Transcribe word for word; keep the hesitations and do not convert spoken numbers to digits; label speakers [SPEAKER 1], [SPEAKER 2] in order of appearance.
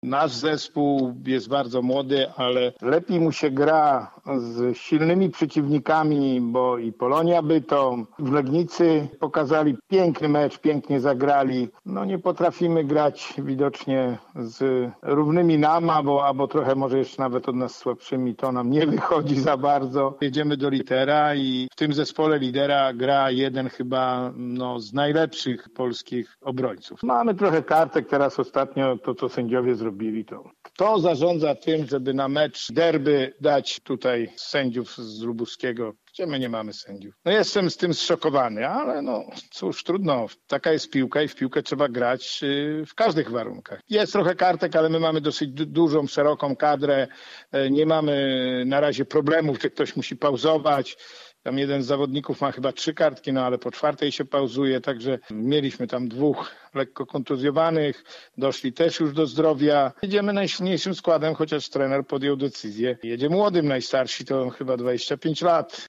[SPEAKER 1] Nasz zespół jest bardzo młody, ale lepiej mu się gra z silnymi przeciwnikami, bo i Polonia Bytom, w Legnicy pokazali piękny mecz, pięknie zagrali. No nie potrafimy grać widocznie z równymi nam, albo, albo trochę może jeszcze nawet od nas słabszymi. To nam nie wychodzi za bardzo. Jedziemy do lidera i w tym zespole lidera gra jeden chyba no, z najlepszych polskich obrońców. Mamy trochę kartek teraz ostatnio, to co sędziowie zrobili. To. Kto zarządza tym, żeby na mecz derby dać tutaj sędziów z Lubuskiego, gdzie my nie mamy sędziów? No jestem z tym zszokowany, ale no cóż, trudno. Taka jest piłka i w piłkę trzeba grać w każdych warunkach. Jest trochę kartek, ale my mamy dosyć du- dużą, szeroką kadrę. Nie mamy na razie problemów, że ktoś musi pauzować. Tam jeden z zawodników ma chyba trzy kartki, no ale po czwartej się pauzuje, także mieliśmy tam dwóch lekko kontuzjowanych, doszli też już do zdrowia. Jedziemy najsilniejszym składem, chociaż trener podjął decyzję. Jedzie młodym, najstarsi to chyba dwadzieścia pięć lat.